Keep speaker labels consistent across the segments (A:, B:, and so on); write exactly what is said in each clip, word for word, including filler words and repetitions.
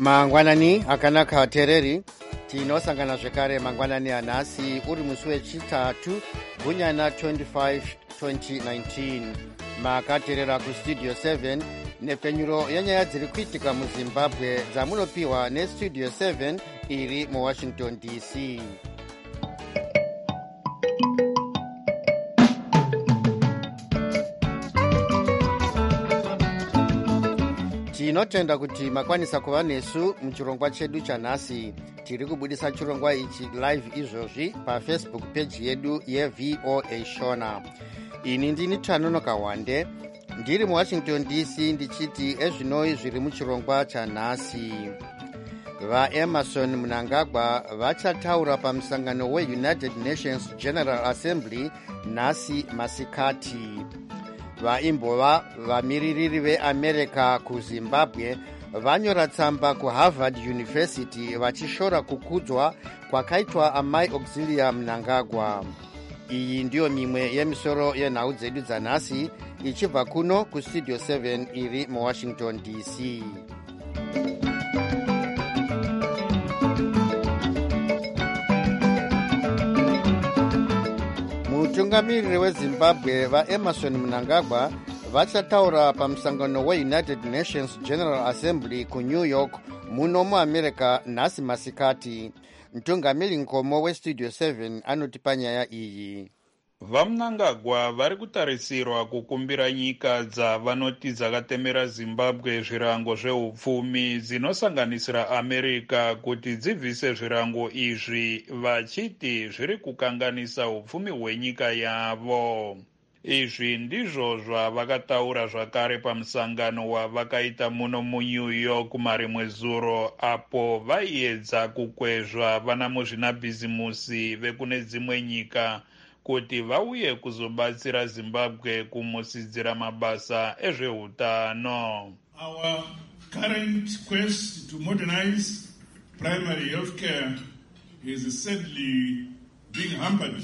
A: mangwanani akanaka atereri tinosangana zvekare mangwanani anhasi uri musi wechitatu gunyana twenty-five twenty nineteen makaterera kustudio seven nepfenyuro yenyaya dziri kuitika muzimbabwe dzamunopiwa nestudio seven iri muwashington D C. tinotenda kuti makwanisa kuva nesu muchirongwa chedu chanhasi. tiri kubudisa chirongwa ichi live izvozvi pafacebook page yedu yevoa shona. ini ndini Tanonoka Wande ndiri muwashington D C ndichiti ezvinoi zviri muchirongwa chanhasi. vaEmerson Mnangagwa vachataura pamusangano weUnited Nations General Assembly nhasi masikati. vaimbova vamiririri veamerica kuzimbabwe vanyora tsamba kuharvard university vachishora kukudzwa kwakaitwa amai Auxilia Mnangagwa. iyi ndiyo mimwe yemisoro yenhau dzedu dzanhasi ichibva kuno kustudio seven iri muwashington D C. mutungamiriri wezimbabwe vaEmerson Mnangagwa vachataura pamusangano weunited nations general assembly kunew york muno muamerica nhasi masikati. mtungamiri nkomo westudio seven anotipa nyaya iyi.
B: vaMnangagwa vari kutarisirwa kukumbira nyika dzavanoti dzakatemera zimbabwe zvirango zveupfumi dzinosanganisira america kuti dzibvise zvirango izvi vachiti zviri kukanganisa upfumi hwenyika yavo. izvi ndizvo zvavakataura zvakare pamusangano wavakaita muno munew york marimwe zuro apo vaiedza kukwezva vana muzvinabhizimusi vekune dzimwe nyika kuti vauye kuzobatsira zimbabwe kumusidzira mabasa ezveutano.
C: Our current quest to modernize primary healthcare is sadly being hampered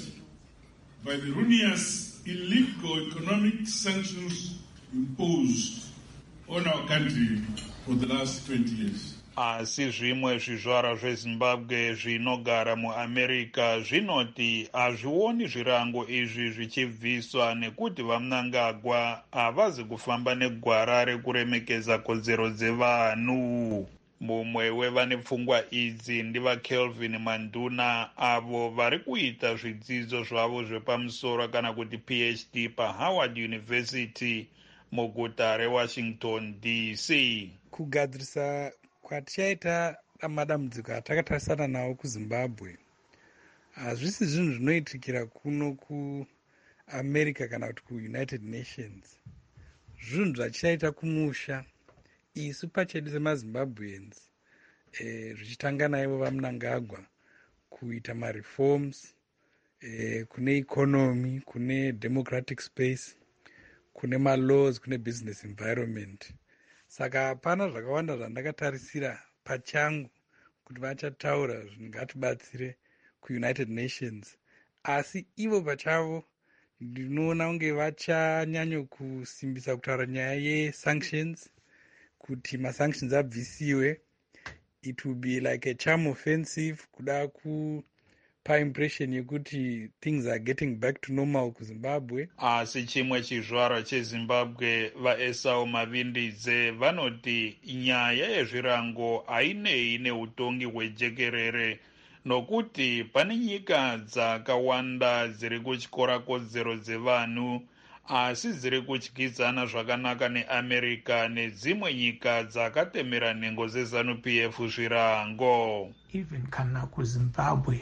C: by the ruinous illegal economic sanctions imposed on our country for the last twenty years.
B: asi zvimwe zvizvarwa zvezimbabwe zvinogara muamerica zvinoti hazvioni zvirango izvi zvichibviswa nekuti vaMnangagwa havazi kufamba negwara rekuremekeza kodzero dzevanhu. mumwe wevane pfungwa idzi ndivaKelvin Manduna avo vari kuita zvidzidzo zvavo zvepamusoro kana kuti P H D paHoward University muguta rewashington D C.
D: kugadzirisa kwatichaita madambudziko atakatarisana nawo kuzimbabwe hazvisi zvinhu zvinoitikira kuno kuamerica kana kuti kuunited nations. zvinhu zvachaita kumusha isu pachedu semazimbabweans e, zvichitanga naivo vaMnangagwa kuita mareforms e, kune economy, kune democratic space, kune malaws, kune business environment. saka hapana zvakawanda zvandakatarisira pachangu kuti vachataura zvingatibatsire kuunited nations, asi ivo pachavo ndinoona kunge vachanyanyo kusimbisa kutaura nyaya yesanctions, kuti masanctions abvisiwe. It will be like a charm offensive kuda kupa impression yekuti things are getting back to normal kuzimbabwe.
B: asi chimwe chizvarwa chezimbabwe vaEsau Mavindidze vanoti nyaya yezvirango hainei neutongi hwejekerere, nokuti pane nyika dzakawanda dziri kutyora kodzero dzevanhu asi dziri kudyidzana zvakanaka neamerica nedzimwe nyika dzakatemera nhengo zeZANU P F zvirango.
E: Even kana kuzimbabwe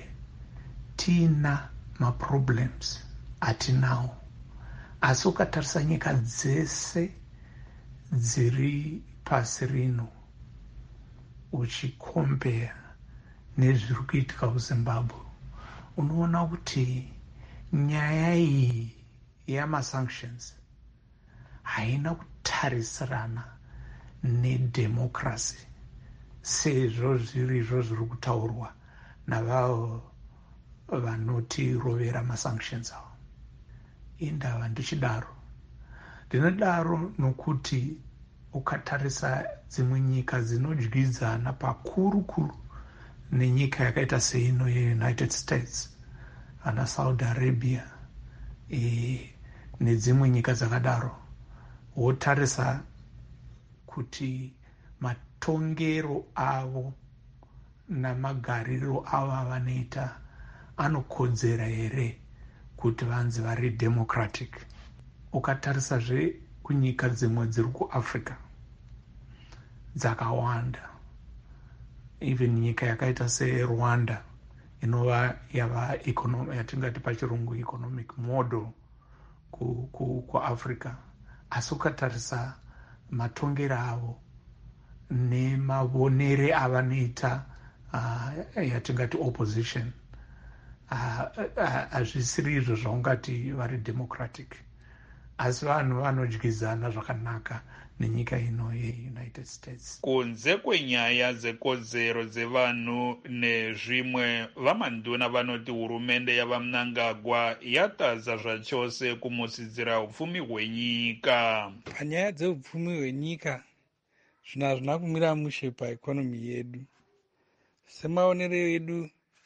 E: tina maproblems atinawo, asi ukatarisa nyika dzese dziri pasi rino uchikombera nezviri kuitika kuzimbabwe unoona kuti nyaya iyi yamasanctions haina kutarisirana nedemocracy sezvo zviri izvo zviri kutaurwa navavo vanotirovera masanctions avo. indava ndichidaro ndinodaro nokuti ukatarisa dzimwe nyika dzinodyidzana pakuru kuru nenyika yakaita seino yeunited states, ana Saudi Arabia e, nedzimwe nyika dzakadaro, wotarisa kuti matongero avo namagariro avo avanoita anokodzera here kuti vanzi vari democratic. Ukatarisazve kunyika dzimwe dziri kuAfrica dzakawanda, even nyika yakaita seRwanda inova yava yatingati pachirungu economic model kuAfrica ku, ku asi ukatarisa matongero avo nemavonere avanoita uh, yatingati opposition hazvisiri uh, uh, izvo zvaungati vari democratic, asi vanhu vanodyidzana zvakanaka nenyika ino yeunited states.
B: Kunze kwenyaya dzekodzero dzevanhu nezvimwe, vamanduna vanoti hurumende yavaMnangagwa yatadza zvachose kumusidzira upfumi hwenyika.
D: Panyaya dzeupfumi hwenyika zvinhu hazvina kumira mushe paikonomi yedu. Semaonero edu,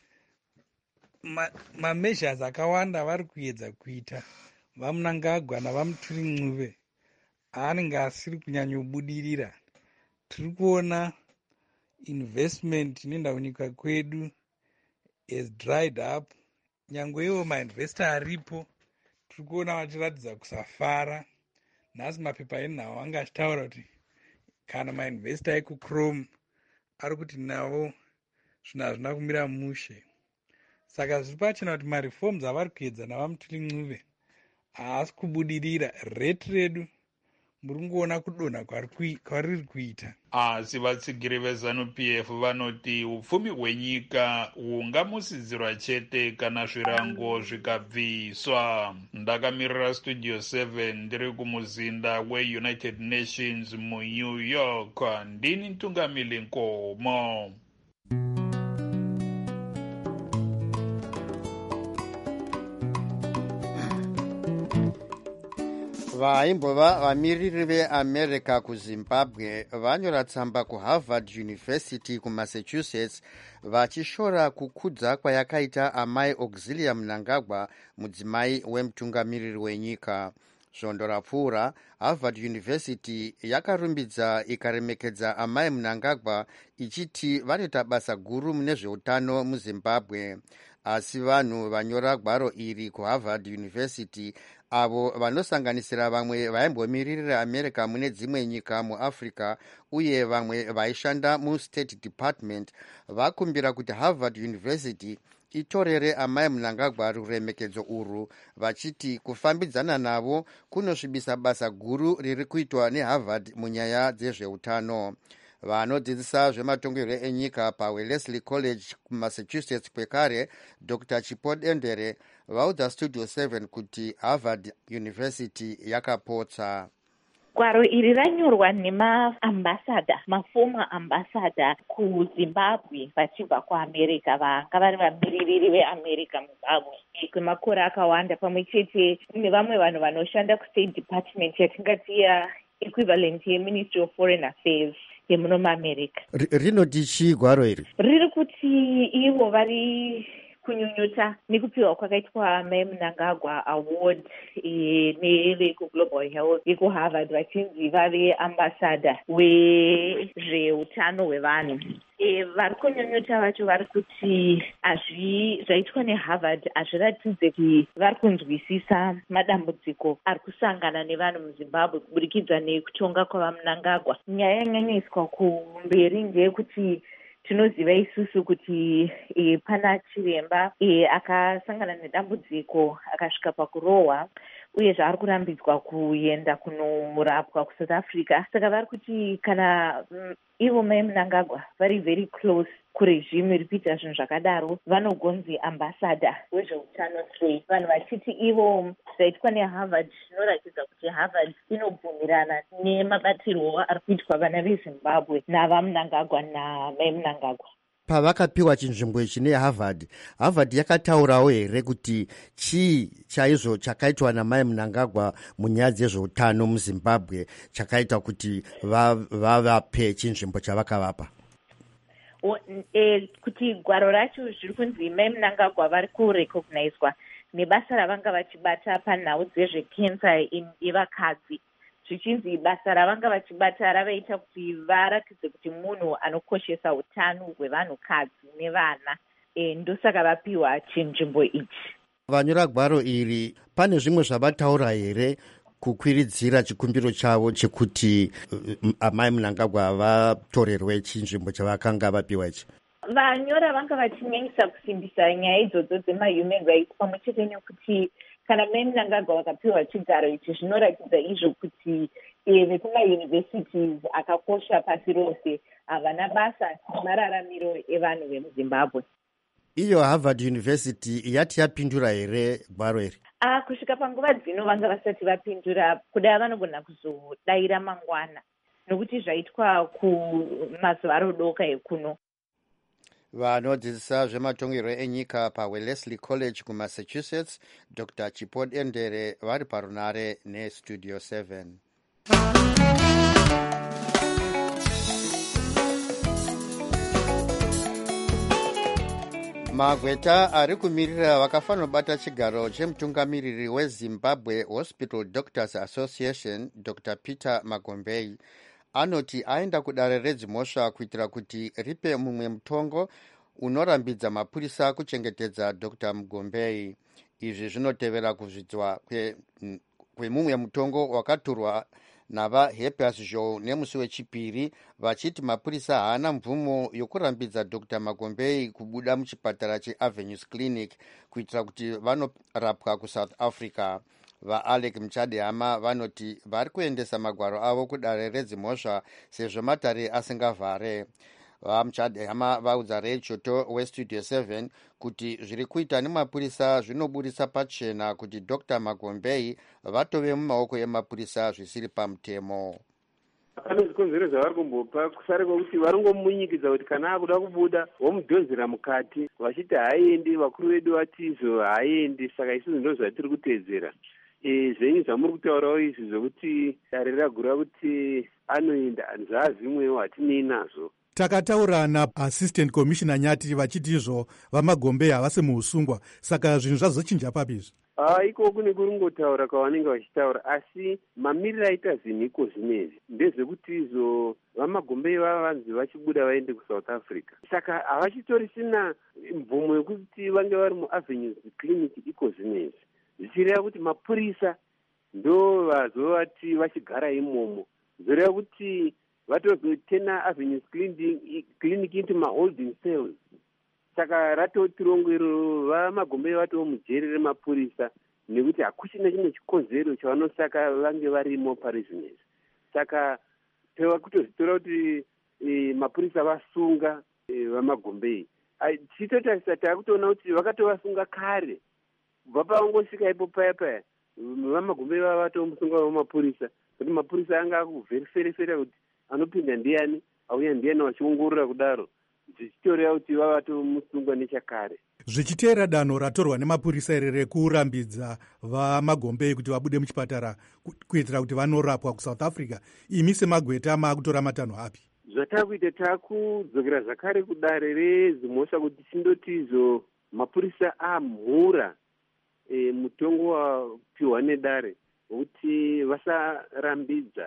D: mameasures ma akawanda vari kuedza kuita vaMnangagwa navaMuthurincuve aanenge asiri kunyanyobudirira. Tiri kuona investment inoenda kunyika kwedu has dried up. Nyangwe iwo mainvestor aripo tiri kuona vachiratidza kusafara. Nhasi mapepa enhau anga achitaura kuti kana mainvestor ekuChrome ari kuti navo zvinhu hazvina kumira mushe. Saka zviri pachena kuti mareforms avari kuedza navaMuthurincuve haasi kubudirira. Rate redu muri kuona kudonha kwariri kuita.
B: Asi vatsigiri veZANU-P F vanoti upfumi hwenyika hungamusidzirwa chete kana zvirango zvikabviswa. Ndakamirira Studio seven ndiri kumuzinda weUnited Nations muNew York. Ndini Ntungamili Nkomo.
A: vaimbova vamiriri veamerica kuzimbabwe vanyora tsamba kuharvard university kumassachusetts vachishora kukudza kwayakaita amai Auxilia Mnangagwa, mudzimai wemutungamiriri wenyika. Svondo rapfuura, Harvard University yakarumbidza ikaremekedza amai Mnangagwa ichiti vanoita basa guru mune zveutano muZimbabwe. Asi vanhu vanyora gwaro iri kuHarvard University, avo vanosanganisira vamwe vaimbomiririra America mune dzimwe nyika muAfrica uye vamwe vaishanda muState Department, vakumbira kuti Harvard University itorere amai Mnangagwa ruremekedzo urwu, vachiti kufambidzana navo kunosvibisa basa guru riri kuitwa neHarvard munyaya dzezveutano. Vanodzidzisa zvematongerwo enyika paWellesley College kuMassachusetts kwekare, Doctor Chipodendere, vaudza Studio seven kuti Harvard University yakapotsa.
F: Gwaro iri ranyorwa nemaambasada, mafoma ambasada kuZimbabwe vachibva kuAmerica, vanga vari vamiririri veAmerica muZimbabwe kwemakore akawanda, pamwe chete nevamwe vanhu vanoshanda kuState Department yatingati ya equivalent yeMinistry of Foreign Affairs yemuno muAmerica.
A: Rinoti chii gwaro iri?
F: Riri kuti ivo vari kunyunyuta nekupiwa kwakaitwa Mai Mnangagwa Award e, nevekuGlobal Health yekuHarvard vachinzi vave ambasada wezveutano hwevanhu. E, vari kunyunyuta vacho vari kuti azvi zvaitwa neHarvard hazviratidze kuti vari kunzwisisa madambudziko ari kusangana nevanhu muZimbabwe kuburikidza nekutonga kwavaMnangagwa. Nyaya yanyanyaiswa kumberi ndeyekuti tinoziva isusu kuti e, pana chiremba e, akasangana nedambudziko akasvika pakurohwa uye zvaari kurambidzwa kuenda kunorapwa kuSouth Africa. Saka vari kuti kana mm, ivo Mai Mnangagwa vari very close kurejimu iri kuita zvinhu zvakadaro, vanogonzi ambasada wezveutano sei. Vanhu vachiti ivo zvaitwa neHarvard zvinoratidza kuti Harvard inobvumirana nemabatirwo ari kuitwa vana veZimbabwe navaMnangagwa naMai Mnangagwa.
A: pavakapiwa chinzvimbo ichi neharvard, harvard yakataurawo here kuti chii chaizvo chakaitwa namai Mnangagwa munyaya dzezveutano muzimbabwe chakaita kuti vavape va chinzvimbo chavakavapa?
F: O, e, kuti gwaro racho zviri kunzi mai Mnangagwa vari kurecognizwa nebasa ravanga vachibata panhau dzezvekensa yevakadzi, zvichinzi basa ravanga vachibata ravaita kuti varatidze kuti munhu anokoshesa utano hwevanhukadzi nevana. E, ndosaka vapiwa chinzvimbo ichi.
A: Vanyora gwaro iri pane zvimwe zvavataura here kukwiridzira chikumbiro chavo chekuti amai Mnangagwa vatorerwe chinzvimbo chavakanga vapiwa ichi?
F: Vanyora vanga vachinyanyisa kusimbisa nyaya idzodzo dzemahuman rights, pamwe chete nekuti kana mai Mnangagwa vakapiwa chigaro ichi zvinoratidza izvo kuti vekumauniversities akakosha pasi rose havana basa nemararamiro evanhu vemuzimbabwe.
A: Iyo Harvard University yati yapindura here gwaro iri?
F: Ah, kusvika panguva dzino vanga vasati vapindura, kudai vanogona kuzodaira mangwana nokuti zvaitwa kumazuva rodoka ekuno.
A: Vanodzidzisa zvematongerwo enyika paWellesley College kuMassachusetts, Doctor Chipod Endere vari parunare neStudio seven. Magweta ari kumirira vakafanira kubata chigaro chemutungamiriri weZimbabwe Hospital Doctors Association, Doctor Peter Magombei, anoti aenda kudare redzimhosva kuitira kuti ripe mumwe mutongo unorambidza mapurisa kuchengetedza Doctor Magombei. Izvi zvinotevera kuzvidzwa kwemumwe kwe mutongo wakaturwa navaHappers Joe nemusi wechipiri vachiti mapurisa haana mvumo yokurambidza Doctor Magombei kubuda muchipatara cheAvenues Clinic kuitira kuti vanorapwa kuSouth Africa. VaAlec Muchadehama vanoti vari kuendesa magwaro avo kudare redzimhosva sezvo matare asingavhare. VaMuchadehama vaudza Ray Choto weStudio seven kuti zviri kuita nemapurisa zvinoburisa pachena kuti Doctor Magombei vatove mumaoko emapurisa zvisiri pamutemo.
G: Pane zvikonzero zvavari kumbopa kusare kwokuti vari ngomunyikidza kuti kana akuda kubuda vomudhonzera mukati vachiti haaendi, vakuru vedu vati izvo haaendi, saka isusu ndo zvatiri kuteedzera. E, zvenyu zvamuri kutaurawo izvi zvokuti dare ragura kuti anoenda zvaazvimwewo hatinei nazvo.
H: Takataura naAssistant Commissioner Nyati vachiti izvo vaMagombei havasi muusungwa, saka zvinhu zvazochinja papizvi?
G: Ah, iko kune kuringotaura kwavanenge vachitaura, asi mamiriro aita zvinhiko zvinezvi ndezvekuti izvo vaMagombei vava vanzi vachibuda vaende kuSouth Africa, saka havachitorina mvumo yekuti vange vari muAvenues Clinic iko zvinezvi, zvichireva kuti mapurisa ndo vazovati vachigara imomo, zvoreva kuti vatozotena Avenues Clinic, clinic into maholding cells. Saka ratotirongo iro vaMagombei vatowo mujeri remapurisa nekuti hakuchina chimwe chikonzero chavanosaka vange varimo parizvinezvi. Saka teva kutozvitora kuti e, mapurisa vasunga e, vaMagombei. Tichitotarisa takutoona kuti vakatovasunga kare kubva pavangosvika ipo paya paya vaMagombei vava vatomusunga vamapurisa, kuti mapurisa anga akuvheriferefera kuti anopinda ndiani auya ndiani vachiongorora kudaro, zvichitoreva kuti vava vatomusungwa nechakare.
H: Zvichiteera danho ratorwa nemapurisa iri rekurambidza vaMagombei kuti vabude muchipatara kuitira kuti vanorapwa kuSouth Africa, imi seMagweta maakutora matanho api?
G: Zvatakuita takudzokera zvakare kudare redzimhosva kuti tindoti izvo mapurisa amhura e, mutongo wapiwa nedare kuti vasarambidza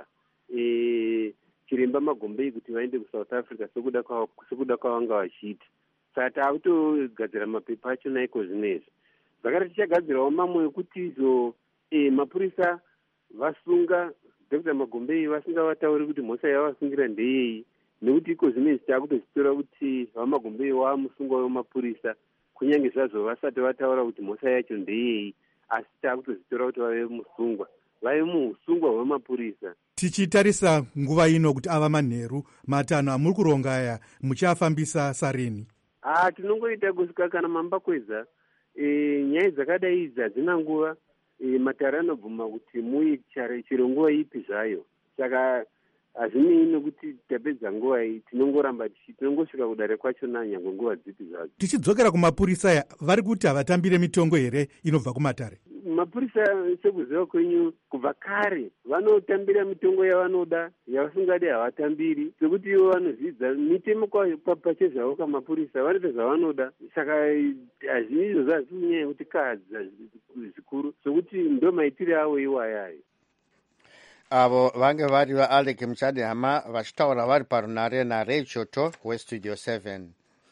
G: e, chiremba Magombei kuti vaende kuSouth Africa sekuda kwa sekuda kwavanga vachiita. Saka takutogadzira mapepa achona iko zvinezvi. Zvakare tichagadzirawo mamwe ekuti izvo e, mapurisa vasunga Doctor Magombei vasingavatauri kuti mhosva yavasungira ndeyei, nekuti iko zvinezvi takutozvitora kuti vaMagombei vamusungwa wemapurisa kunyange zvazvo vasati vataura kuti mhosva yacho ndeyei, asi takutozvitora kuti vave musungwa, vave muusungwa hwemapurisa.
H: Tichitarisa nguva ino kuti ava manheru matanho amuri kuronga aya muchiafambisa sarini?
G: Ah, tinongoita kusvika kana mambakwedza e, nyaya dzakadai idzi hadzina nguva, e, matare anobvuma kuti muichare chero nguva ipi zvayo. Saka hazvinei nokuti tapedza nguva iyi, tinongoramba tichi tinongosvika kudare kwacho nanyange nguva dzipi zvadzo.
H: Tichidzokera kumapurisa, vari kuti havatambire mitongo here inobva kumatare?
G: Mapurisa sekuziva kwenyu kubva kare vanotambira mitongo yavanoda, yavasingadi havatambiri, sekuti ivo vanozvidza mitemo pachezvavo kamapurisa vanoita zvavanoda. Saka hazvini izvozvo hazvi kunyanya yekuti kadza zvikuru, sokuti ndo maitire avo iwo ayayo.
A: Avo vange vari vaAlec Muchadehama vachitaura vari parunare naRay Choto weStudio seven.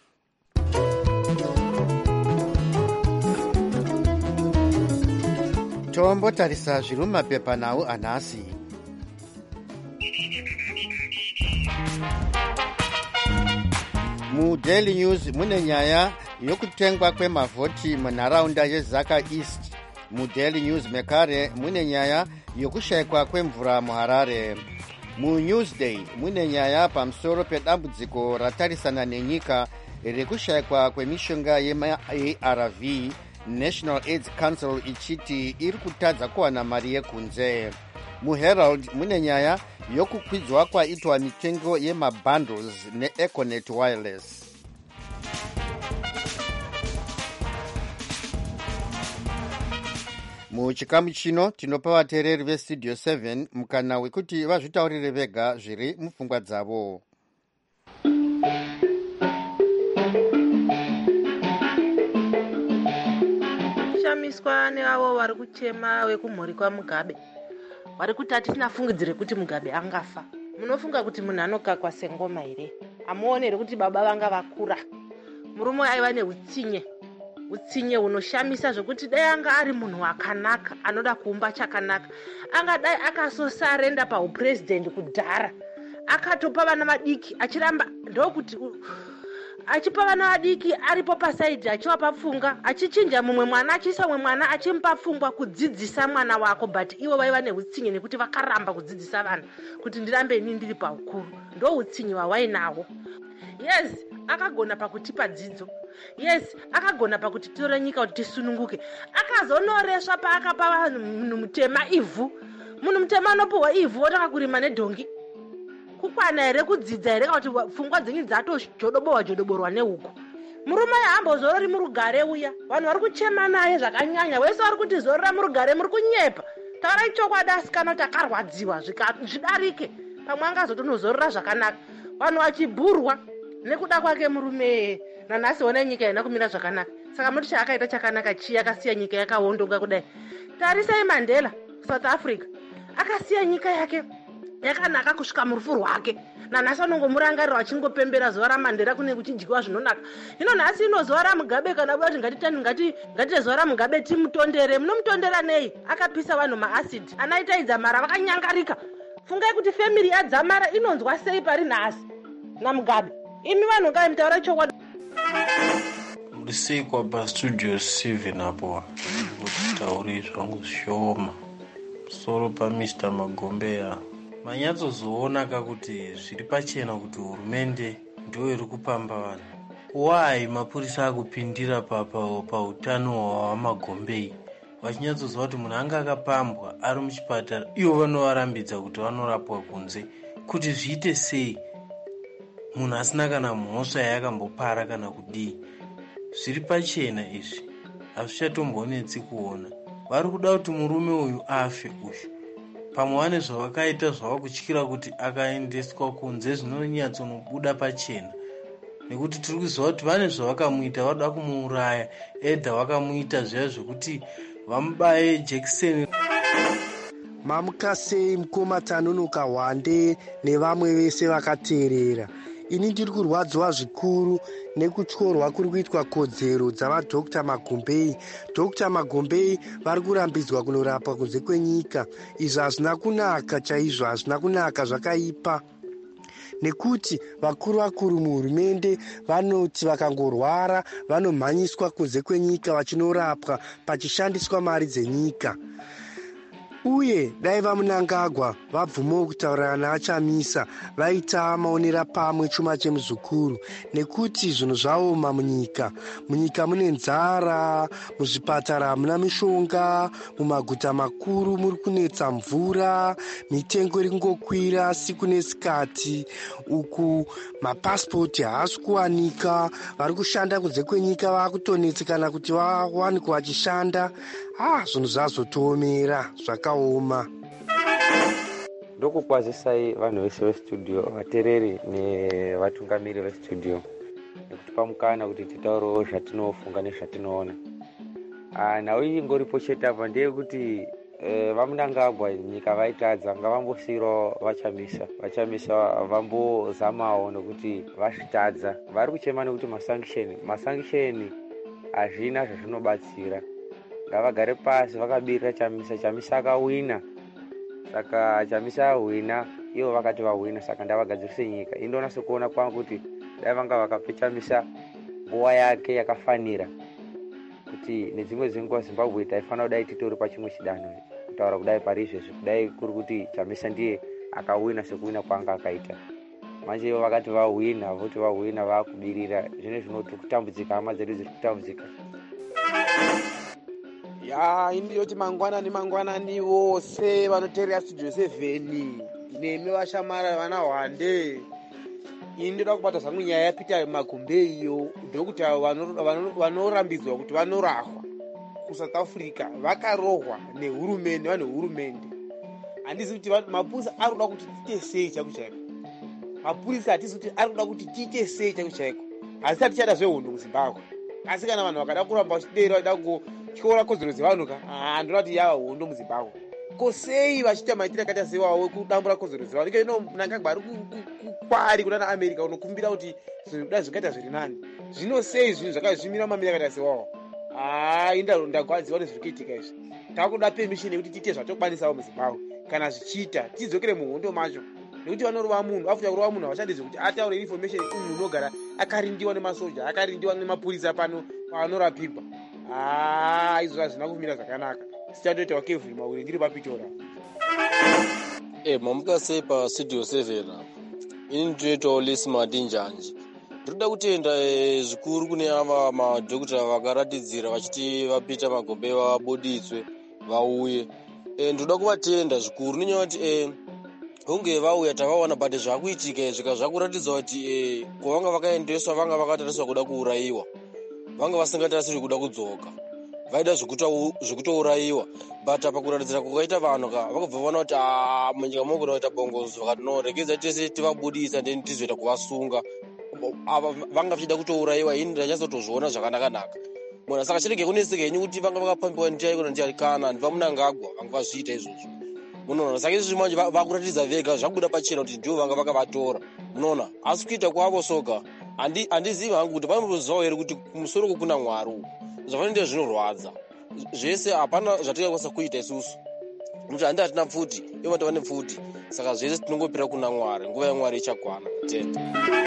A: Tombotarisa zviri mumapepanhau anhasi. MuDaily News mune nyaya yokutengwa kwemavhoti munharaunda yeZaka East. MuDaily News mekare mune nyaya yokushayikwa kwemvura muHarare. MuNewsday mune nyaya pamusoro pedambudziko ratarisana nenyika rekushayikwa kwemishonga yema-A R V, National AIDS Council ichiti iri kutadza kuwana mari yekunze. MuHerald mune nyaya yokukwidzwa kwaitwa mitengo yemabundles neEconet Wireless. Muchikamu chino tinopa vateereri veStudio seven mukana wekuti vazvitaurire vega zviri mupfungwa dzavo.
I: Shamiswa neavo vari kuchema wekumhuri kwaMugabe, vari kuti hatisina fungidzire kuti Mugabe angafa. Munofunga kuti munhu anokakwa sengoma here? Hamuonere kuti baba vanga vakura. Murume aiva neutsinye, utsinye hunoshamisa zvokuti dai anga ari munhu wakanaka anoda kuumba chakanaka, angadai akasosarenda paupurezidendi kudhara, akatopa vana vadiki achiramba ndokuti achipa vana vadiki aripo pasaidhi achivapa pfungwa, achichinja mumwe mwana achiisa mumwe mwana achimupa pfungwa kudzidzisa mwana wako, but ivo vaiva neutsinye nekuti vakaramba kudzidzisa vana kuti ndirambe ini ndiri paukuru. Ndo utsinye hwawainawo. Yes, akagona pakutipa dzidzo. Yes, akagona pakuti tore nyika kuti tisununguke. Akazonoreswa paakapa vanhu munhu mutema ivhu. Munhu mutema anopuhwa ivhu wotaka kurima nedhongi. Kukwana here kudzidza here kuti pfungwa dzenyu dzatojodoborwa jodoborwa nehuku. Murume yahamba zorori murugare uya, vanhu vari kuchema naye zvakanyanya, wese vari kuti zorora murugare muri kunyepa. Taurai chokwadi asikana kuti akarwadziwa zvidarike, pamwe angazotonozorora zvakanaka. Vanhu vachibhurwa nekuda kwake murume, nanhasi ona nyika ina kumira zvakanaka. Saka muti chaakaita chakanaka chi, akasiya nyika yakaondonga kudai. Tarisai Mandela South Africa, akasiya nyika yake yakanaka kusvika murufu rwake. Nanhasi vanongomurangarira vachingopembera zuva raMandela kune kuchidyiwa zvinonaka. Hino nhasi ino zuva raMugabe, kana kuti ngatitani ngati ngati zuva raMugabe timutondere. Munomutondera nei? Akapisa vanhu maasidi, anaita idzamara vakanyangarika. Fungai kuti family yadzamara inonzwa sei pari nhasi naMugabe. Imi vanhu ngaimtaura chokwadi.
J: Musikwa paStudio seven apo kutauri zvangu zvishoma soro paMr Magombeya. Manyatsozoona kakuti zviri pachena kuti hurumende ndiyo iri kupamba vanhu. Why mapurisa akupindira pautano hwamagombei vachinyatsoziva kuti munhu anga akapambwa ari muchipatara, ivo vanovarambidza kuti vanorapwa kunze? Kuti zviite sei munhu asina kana mhosva yakambopara kana kudii? Zviri pachena izvi, hazvichatombonetsi kuona. Vari kuda kuti murume uyu afe uyu, pamwe vane zvavakaita zvava kutyira kuti akaendeswa kunze zvinonyatsonobuda pachena, nekuti tiri kuziva kuti vane zvavakamuita vada kumuuraya, edha vakamuita zviya zvokuti vamubaye jekiseni.
K: Mamuka sei mukoma Tanunuka Hwande nevamwe vese vakateerera? Ini ndiri kurwadziwa zvikuru nekutyorwa kuri kuitwa kodzero dzavaDr Magombei. Dr Magombei vari kurambidzwa kunorapwa kunze kwenyika. Izvi hazvina kunaka chaizvo, hazvina kunaka, zvakaipa. Nekuti vakuru vakuru muhurumende vanoti vakangorwara vanomhanyiswa kunze kwenyika vachinorapwa pachishandiswa mari dzenyika. uye dai vamunangagwa vabvumawo kutaurana naachamisa vaita maonera pamwe chuma chemuzukuru, nekuti zvinhu zvaoma munyika. Munyika mune nzara, muzvipatara hamuna mishonga, mumaguta makuru muri kunetsa mvura, mitengo iri kungokwira siku nesikati. Uku mapasipoti haasi kuwanika, vari kushanda kunze kwenyika vakutonetsekana kuti vawanikwa vachishanda. Ah, zvinhu zvazotoomera zvakaoma.
G: Ndokukwazisai vanhu vese vestudio, vatereri nevatungamiri vestudio, nekutipa mukana kuti titaurewo zvatinofunga nezvatinoona. Nhau iyi ingoripo chete apa ndeyekuti vamunangagwa nyika vaitadza, ngavambosiyirawo vachamisa vachamisa vambozamawo nekuti vazvitadza. Vari kuchema nekuti masangisheni masangisheni hazvina zvazvinobatsira. Ngavagare pasi vakabirira chamisa. Chamisa akawina, saka chamisa ahwina, ivo vakati vahwina, saka ndavagadzirise nyika. Indoona sekuona kwangu kuti dai vanga vakape chamisa nguva yake yakafanira, kuti nedzimwe dzenguva Zimbabwe taifanira kudai titori pachimwe chidanho, kutaura kudai pari izvezvi, kudai kuri kuti chamisa ndiye akawina sekuwina kwanga akaita. Manje ivo vakati vahwina, voti vahwina vakubirira. Zvine zvinoti kutambudzika, hama dzedu dziri kutambudzika.
L: Ya indiyoti mangwanani mangwanani vose vanoteerera studio seven nemi vashamara vana hwande. Ini ndoda kubata zvangu nyaya yaPeter Magombe iyo, ndokuti vanorambidzwa kuti vanorahwa kuSouth Africa vakarohwa nehurumende, vanhu hurumende. Handizi kuti mapurisa ari kuda kuti tiite sei chaiko chaiko. Mapurisa hatisi kuti ari kuda kuti tiite sei chaiko chaiko. Asi hatichada zvehondo muZimbabwe. Asi kana vanhu vakada kuramba vachidera vachida kutyora kodzero dzevanhu ka, handinoda kuti yava hondo muZimbabwe. Ko sei vachiita maitiro akaita sewawo kudambura kodzero dzevanhu? Ike ino Mnangagwa ari kwari kuna naAmerica unokumbira kuti zvinhu kudai zvakaita zviri nani. Zvino sei zvinhu zvakazvimira mamira akaita sewawo? Ah, inda ndagwadziwa nezviri kuitika izvi. Takuda permission yekuti tiite zvatokwanisawo muZimbabwe. Kana zvichiita tidzokere muhondo macho. Nekuti vanorova munhu, afuta kurova munhu havashandizve kuti ataure information munhu unogara akarindiwa nemasoja, akarindiwa nemapurisa pano paanorapirwa. Ah, izvo hazvina kumira zvakanaka. Sichandoitawo kevhuri mauri ndiri paPitora.
J: Eh, mamuka sei pastudio seven apa. Ini ndinoitawo lesimati njanji. Ndoda kutenda zvikuru kune ava madhokota vakaratidzira vachiti vaPeter Magombe vabuditswe vauye. Eh, ndoda kuvatenda zvikuru nenyaya kuti eh hunge vauya tavaona but zvakuitika zvika zvakuratidza kuti eh kwavanga vakaendeswa vanga vakatariswa kuda kuurayiwa. Vanga vasingatarisiri kuda kudzoka. Vaida zvekutourayiwa, but apa kuratidzira kwakaita vanhu ka vakabva vaona kuti ah munyika muno kuita bongozo vakati no regedza tese tivabudisa then tizoita kuvasunga. Ava vanga vachida kutourayiwa, ini ndachazotozviona zvakanaka naka. Munhu saka chirege kuneseka henyu kuti vanga vakapambiwa ndichaiko ndichari kana ndivamunangagwa vanga vazviita izvozvo. Munoona saka izvi manje vakuratidza vega zvakuda pachena kuti ndivo vanga vakavatora. Munoona asi kuita kwavo soga handi handizivi hangu kuti vanotozivawo here kuti kumusoro kuna Mwari zvafanira zvinorwadza zvese. Hapana zvatingakwanisa kuita isusu nokuti handi hatina pfuti, ivo vati vane pfuti, saka zvese tinongopira kuna Mwari. Nguva yaMwari ichakwana. Tete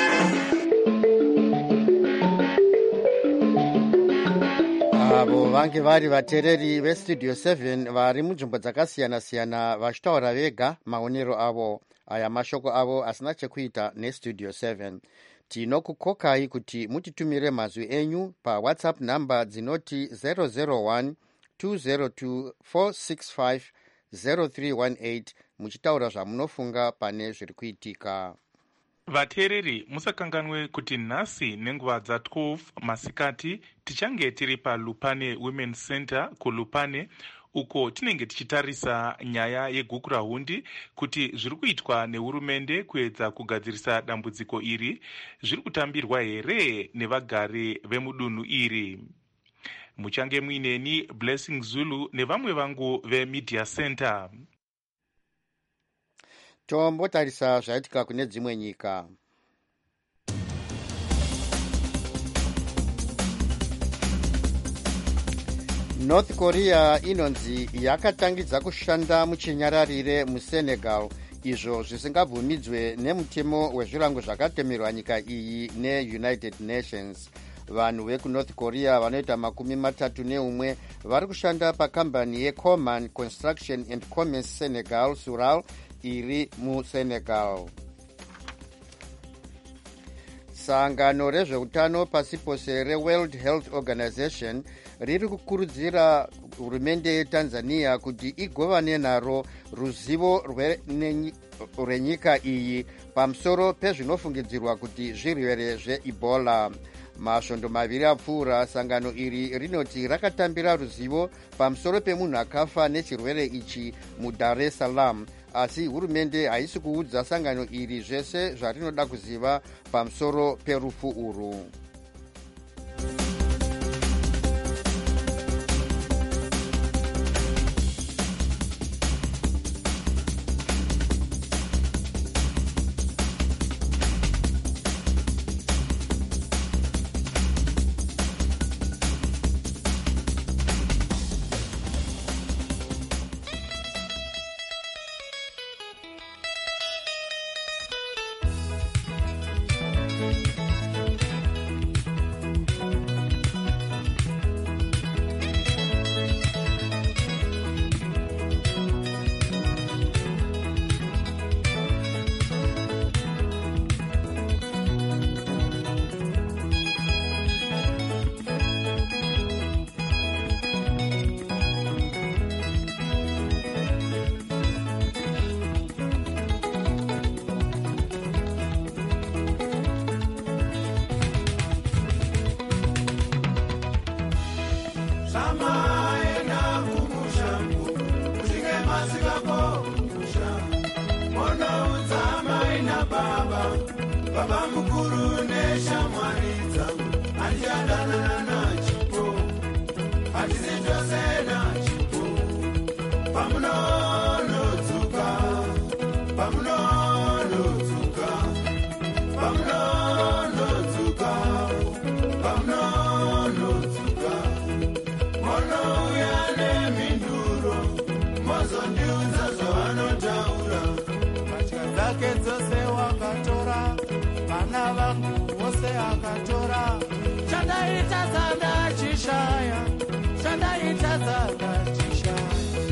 A: avo vange vari vateereri vestudio seven vari munzvimbo dzakasiyana-siyana vachitaura vega maonero avo. Aya mashoko avo asina chekuita nestudio seven. Tinokukokai kuti mutitumire mazwi enyu pawhatsapp namba dzinoti zero zero one two zero two four six five zero three one eight muchitaura zvamunofunga pane zviri kuitika.
M: Vateereri, musakanganwe kuti nhasi nenguva dza12 masikati tichange tiri paLupane Women's Center kuLupane, uko tinenge tichitarisa nyaya yegukurahundi kuti zviri kuitwa nehurumende kuedza kugadzirisa dambudziko iri zviri kutambirwa here nevagari vemudunhu iri. Muchange muineni Blessing Zulu nevamwe vangu veMedia Center.
A: Tombotarisa zvaitika kune dzimwe nyika. North Korea inonzi yakatangidza kushanda muchinyararire muSenegal, izvo zvisingabvumidzwe nemutemo wezvirango zvakatemerwa nyika iyi neUnited Nations. vanhu vekunorth korea vanoita makumi matatu neumwe vari kushanda pakambani yecoman construction and commerce senegal sural iri musenegal. Sangano rezveutano pasi pose reworld health organization riri kukurudzira hurumende yetanzania kuti igovane naro ruzivo rwenyika iyi pamusoro pezvinofungidzirwa kuti zvirwere zveebola. Masvondo maviri apfuura sangano iri rinoti rakatambira ruzivo pamusoro pemunhu akafa nechirwere ichi mudar es salaam, asi hurumende haisi kuudza sangano iri zvese zvarinoda kuziva pamusoro perufu uru.
N: Baba mukuru neshamwaridza andiadana nachipo atizitose nachipo pamunonodzuka pamunonodzuka pamunonodzuka pamunonodzuka monouya neminduro mozondiudza zvavanotaura patya dzake dzose wakatora vana vangu vose akatora chandaita dzandachishaya chandaita dzandachishaya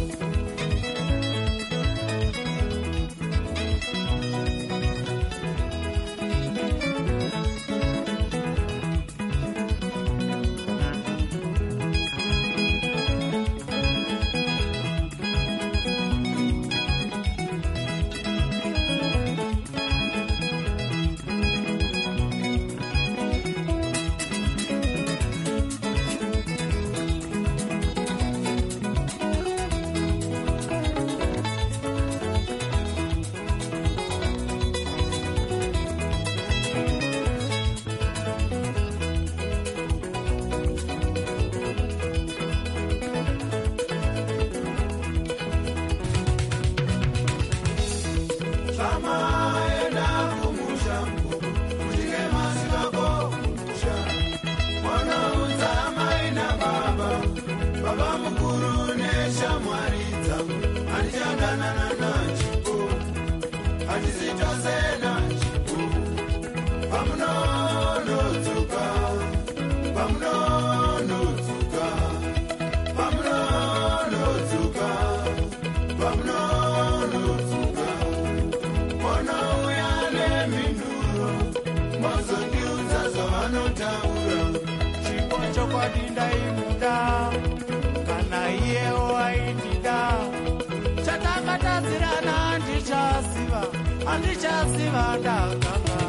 N: Dindaimuda kana iyewo aitida chatakatadzirana handichasiva handichasiva ndakanga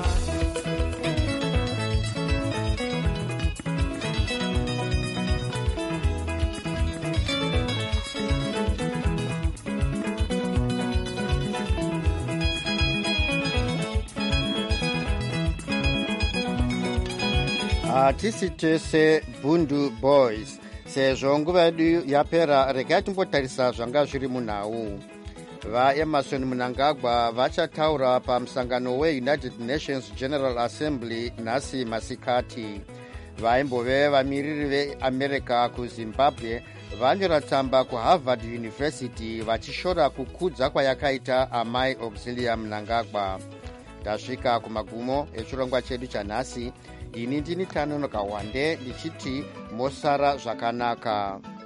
A: hatisi tese bundu boys sezvo nguva yedu yapera regai timbotarisa zvanga zviri munhau. vaemarson mnangagwa vachataura pamusangano weunited nations general assembly nhasi masikati. vaimbove vamiriri veamerica kuzimbabwe vanyora tsamba kuharvard university vachishora kukudza kwayakaita amai auxilia mnangagwa. tasvika kumagumo echirongwa chedu chanhasi. ini ndini Tanonoka Wande ndichiti mosara zvakanaka.